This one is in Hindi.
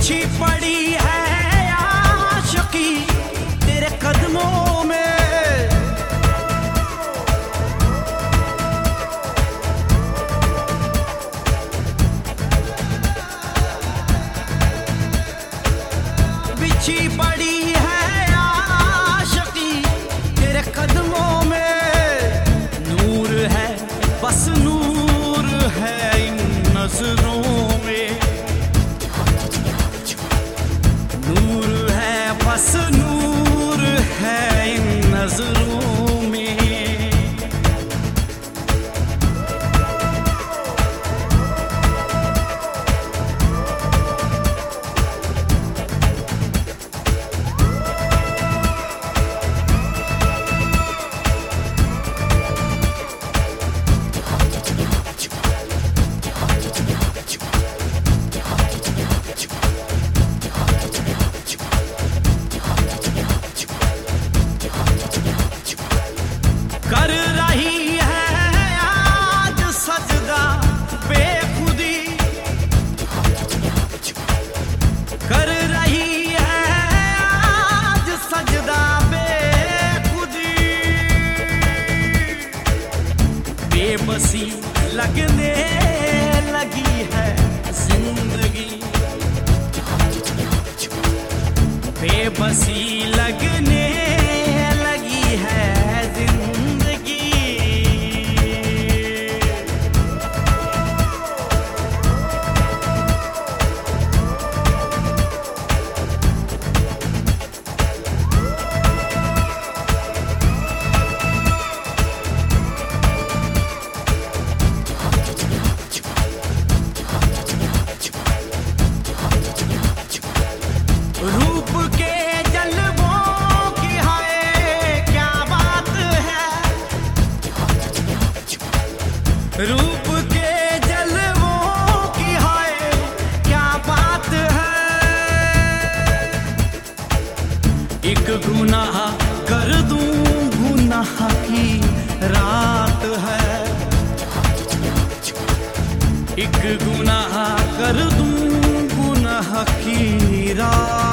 बिछी पड़ी है आशिकी तेरे कदमों में, बिछी पड़ी है आशिकी तेरे कदमों में। नूर है बस नूर है इन नजरों में, नूर है बस नूर है इन नजरों में। कर रही है आज सजदा बेखुदी, कर रही है आज सजदा बेखुदी। बेबसी लगने लगी है जिंदगी, बेबसी लगने लगी है जिंदगी। रूप के जलवों की हाय क्या बात है, रूप के जलवों की हाय क्या बात है। एक गुनाह कर दूं गुनाह की रात है, एक गुनाह कर दूं गुनाह की रात।